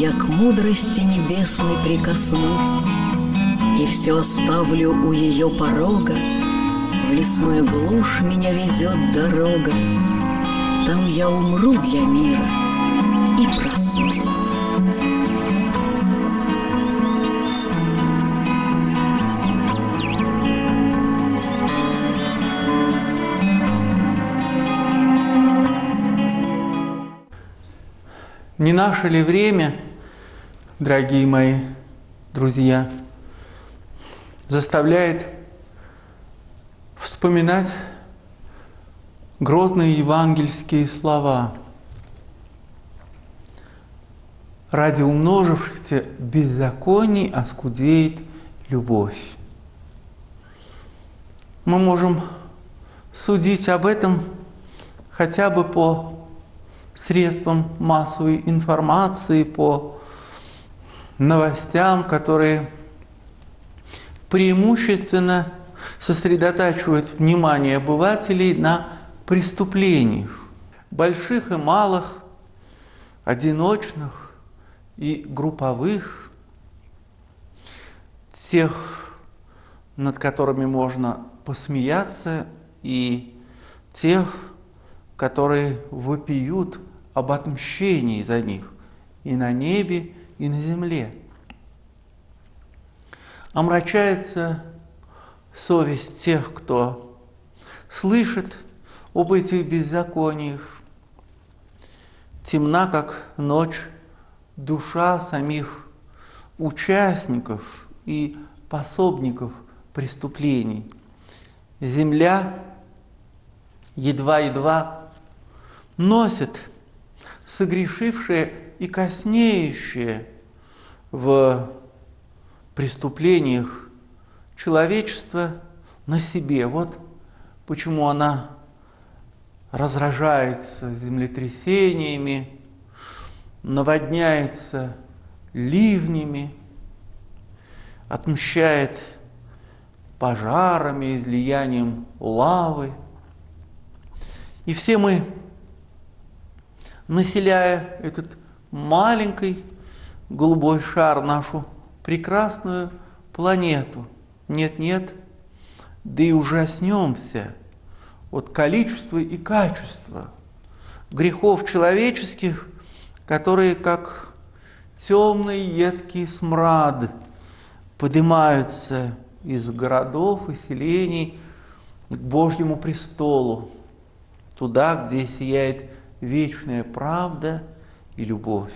я к мудрости небесной прикоснусь и все оставлю у ее порога. В лесную глушь меня ведет дорога, там я умру для мира и проснусь. Не наше ли время, дорогие мои друзья, заставляет вспоминать грозные евангельские слова: «Ради умножившихся беззаконий оскудеет любовь». Мы можем судить об этом хотя бы по средствам массовой информации, по новостям, которые преимущественно сосредотачивают внимание обывателей на преступлениях, больших и малых, одиночных и групповых, тех, над которыми можно посмеяться, и тех, которые вопиют об отмщении за них и на небе, и на земле. Омрачается совесть тех, кто слышит об этих беззакониях. Темна, как ночь, душа самих участников и пособников преступлений. Земля едва-едва носит согрешившее и коснеющее в преступлениях человечества на себе. Вот почему она разражается землетрясениями, наводняется ливнями, отмщает пожарами, излиянием лавы. И все мы, населяя этот маленький голубой шар, нашу прекрасную планету, нет-нет, да и ужаснемся от количества и качества грехов человеческих, которые, как темный едкий смрад, поднимаются из городов и селений к Божьему престолу, туда, где сияет вечная правда и любовь.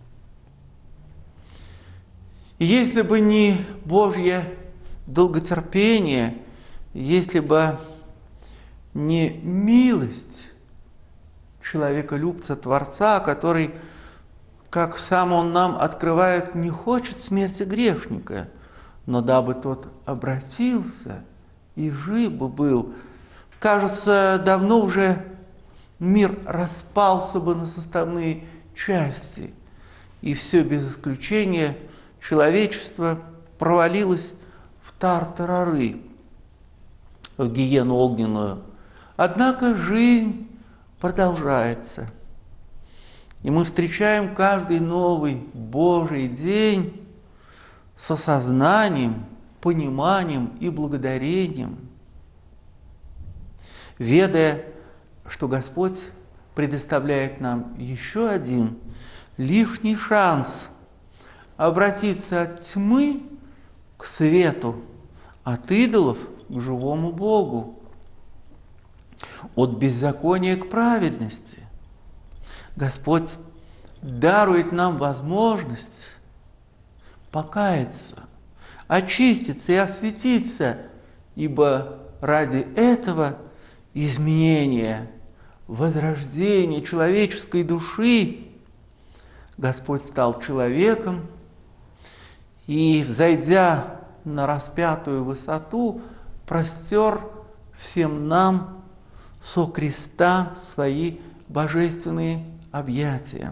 И если бы не Божье долготерпение, если бы не милость человеколюбца Творца, который, как сам Он нам открывает, не хочет смерти грешника, но дабы тот обратился и жив бы был, кажется, давно уже мир распался бы на составные части, и все без исключения человечество провалилось в тартарары, в гиену огненную. Однако жизнь продолжается, и мы встречаем каждый новый Божий день с осознанием, пониманием и благодарением, ведая, что Господь предоставляет нам еще один лишний шанс обратиться от тьмы к свету, от идолов к живому Богу, от беззакония к праведности. Господь дарует нам возможность покаяться, очиститься и осветиться, ибо ради этого изменения, возрождения человеческой души Господь стал человеком и, взойдя на распятую высоту, простер всем нам со креста свои божественные объятия.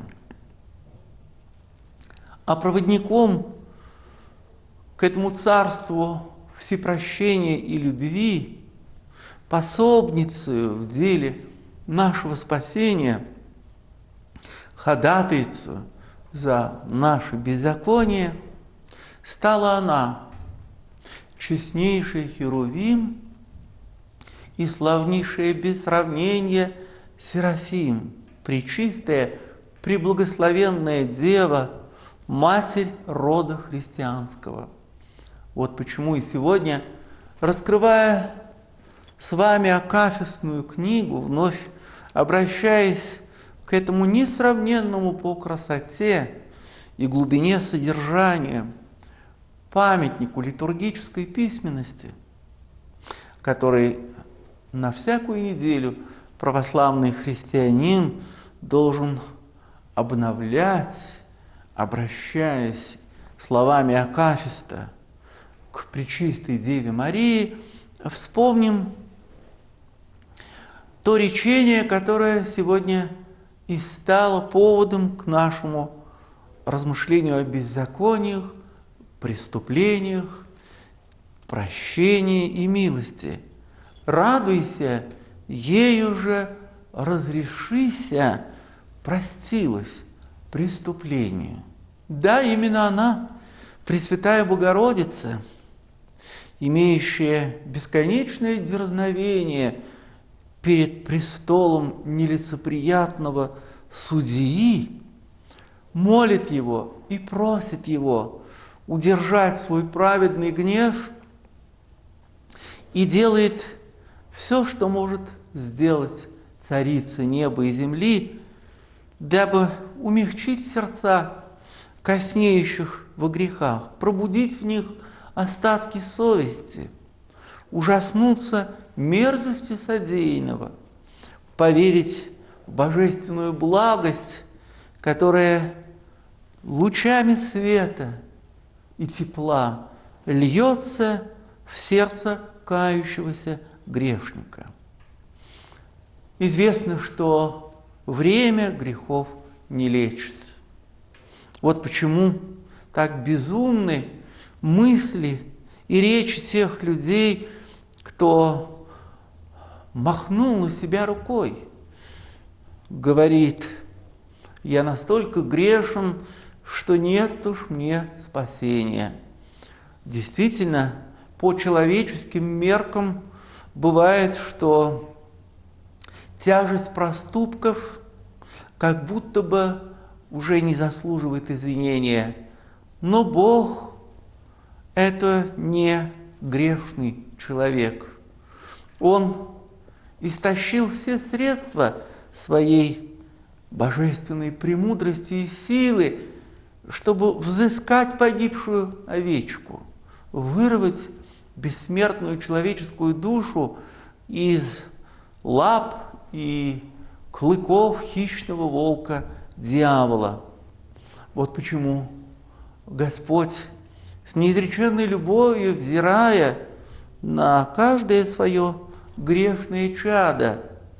А проводником к этому царству всепрощения и любви, пособницею в деле нашего спасения, ходатайцу за наше беззаконие, стала она, честнейший Херувим и славнейшая без сравнения Серафим, пречистая, преблагословенная Дева, Матерь рода христианского. Вот почему и сегодня, раскрывая с вами акафистную книгу, вновь обращаясь к этому несравненному по красоте и глубине содержания памятнику литургической письменности, который на всякую неделю православный христианин должен обновлять, обращаясь словами акафиста к Пречистой Деве Марии, вспомним то речение, которое сегодня и стало поводом к нашему размышлению о беззакониях, преступлениях, прощении и милости. Радуйся, ею же разрешися, простилась преступлению. Да, именно она, Пресвятая Богородица, имеющая бесконечное дерзновение перед престолом нелицеприятного судьи, молит его и просит его удержать свой праведный гнев и делает все, что может сделать царица неба и земли, дабы умягчить сердца коснеющих во грехах, пробудить в них остатки совести, ужаснуться мерзости содеянного, поверить в божественную благость, которая лучами света и тепла льется в сердце кающегося грешника. Известно, что время грехов не лечит. Вот почему так безумны мысли и речи тех людей, кто махнул на себя рукой, говорит: я настолько грешен, что нет уж мне спасения. Действительно, по человеческим меркам бывает, что тяжесть проступков как будто бы уже не заслуживает извинения. Но Бог – это не грешный человек. Он истощил все средства своей божественной премудрости и силы, чтобы взыскать погибшую овечку, вырвать бессмертную человеческую душу из лап и клыков хищного волка дьявола. Вот почему Господь с неизреченной любовью, взирая на каждое свое грешное чадо,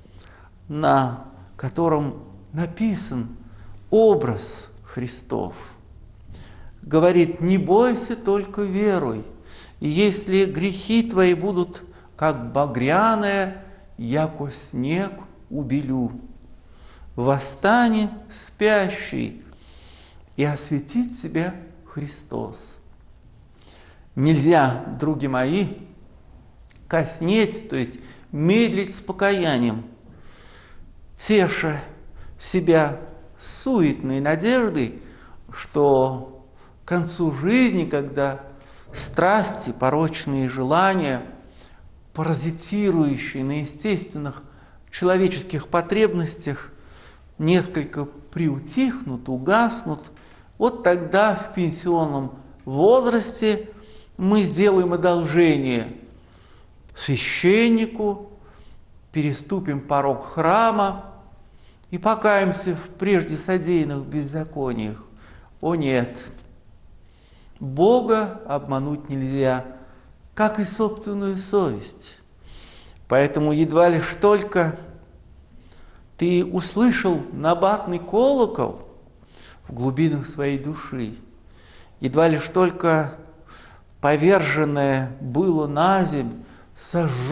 на котором написан образ Христов, говорит: не бойся, только веруй, и если грехи твои будут как багряное, яко снег убелю. Восстань, спящий, и осветит тебя Христос. Нельзя, други мои, коснеть, то есть медлить с покаянием, теша себя суетной надеждой, что к концу жизни, когда страсти, порочные желания, паразитирующие на естественных человеческих потребностях, несколько приутихнут, угаснут, вот тогда в пенсионном возрасте мы сделаем одолжение священнику, переступим порог храма и покаемся в прежде содеянных беззакониях. О нет! Бога обмануть нельзя, как и собственную совесть. Поэтому едва лишь только ты услышал набатный колокол в глубинах своей души, едва лишь только поверженная было на земь,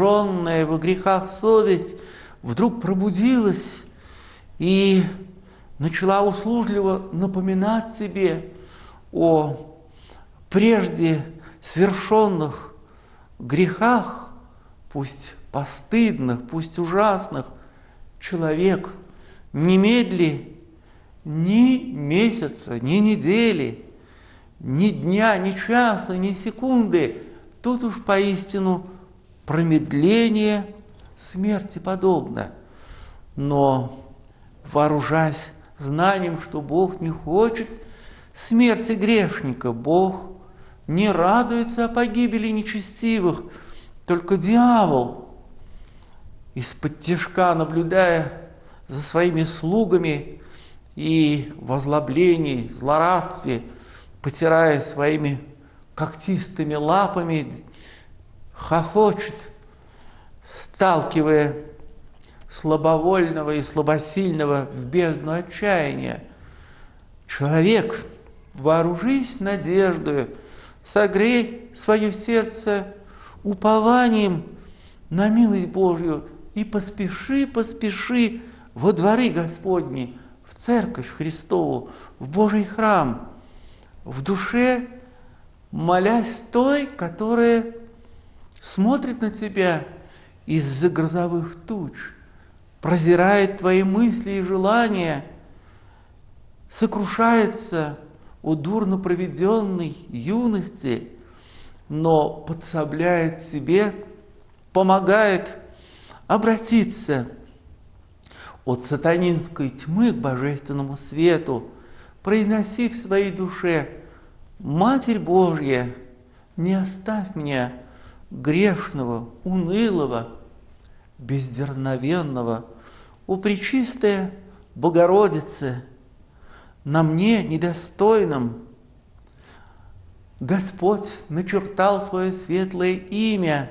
сожженная во грехах совесть, вдруг пробудилась и начала услужливо напоминать тебе о прежде свершенных грехах, пусть постыдных, пусть ужасных, человек немедли ни месяца, ни недели, ни дня, ни часа, ни секунды, тут уж поистину промедление смерти подобно. Но, вооружаясь знанием, что Бог не хочет смерти грешника, Бог не радуется о погибели нечестивых, только дьявол, из-под тишка наблюдая за своими слугами и в озлоблении, злорадстве, потирая своими когтистыми лапами, хохочет, сталкивая слабовольного и слабосильного в бездну отчаяния. Человек, вооружись надеждою, согрей свое сердце упованием на милость Божью и поспеши, поспеши во дворы Господни, в церковь Христову, в Божий храм, в душе молясь той, которая смотрит на тебя из-за грозовых туч, прозирает твои мысли и желания, сокрушается о дурно проведенной юности, но подсобляет себе, помогает обратиться от сатанинской тьмы к божественному свету, произноси в своей душе: «Матерь Божья, не оставь меня, грешного, унылого, бездерзновенного, о Пречистая Богородице, на мне недостойном Господь начертал свое светлое имя.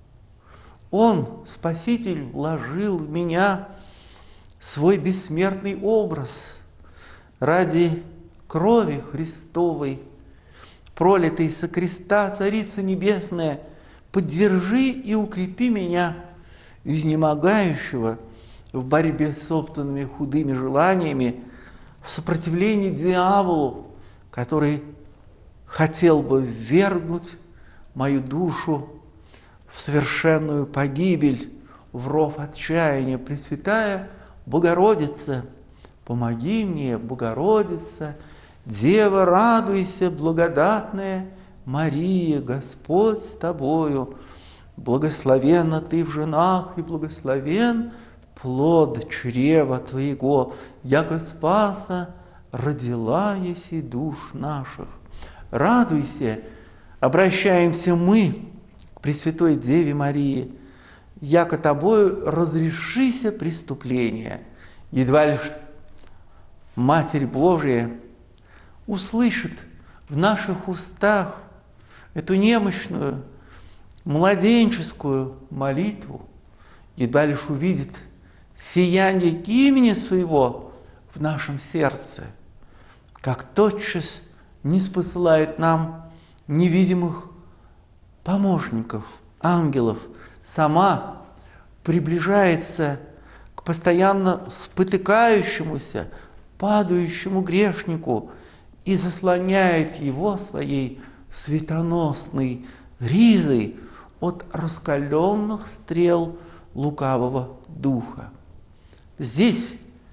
Он, Спаситель, вложил в меня свой бессмертный образ ради крови Христовой, пролитой со креста, Царица Небесная, поддержи и укрепи меня, изнемогающего в борьбе с собственными худыми желаниями, в сопротивлении дьяволу, который хотел бы ввергнуть мою душу в совершенную погибель, в ров отчаяния. Пресвятая Богородица, помоги мне, Богородица, Дева, радуйся, благодатная Мария, Господь с тобою, благословенна ты в женах, и благословен плод чрева твоего, яко спаса родила еси душ наших. Радуйся, обращаемся мы к Пресвятой Деве Марии, яко тобою разрешися преступление. Едва лишь Матерь Божия услышит в наших устах эту немощную, младенческую молитву, едва лишь увидит сияние имени своего в нашем сердце, как тотчас ниспосылает нам невидимых помощников, ангелов, сама приближается к постоянно спотыкающемуся, падающему грешнику и заслоняет его своей светоносной ризой от раскаленных стрел лукавого духа. Здесь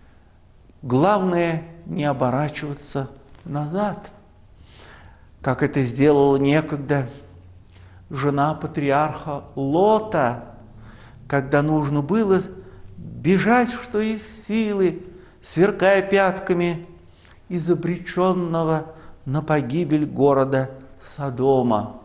главное не оборачиваться назад, как это сделала некогда жена патриарха Лота, когда нужно было бежать, что из силы, сверкая пятками из обреченного на погибель города Содома.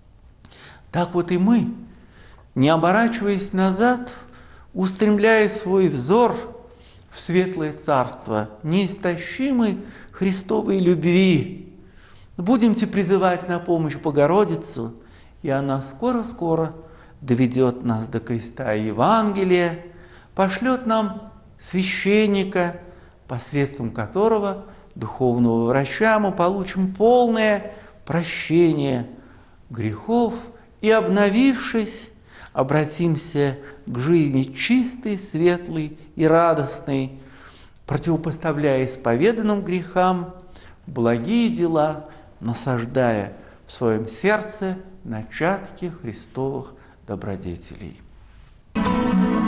Так вот и мы, не оборачиваясь назад, устремляя свой взор в светлое царство неистощимой Христовой любви, будемте призывать на помощь Богородицу, и она скоро-скоро доведет нас до креста Евангелия, пошлет нам священника, посредством которого, духовного врача, мы получим полное прощение грехов и, обновившись, обратимся к жизни чистой, светлой и радостной, противопоставляя исповеданным грехам благие дела, насаждая в своем сердце начатки Христовых добродетелей.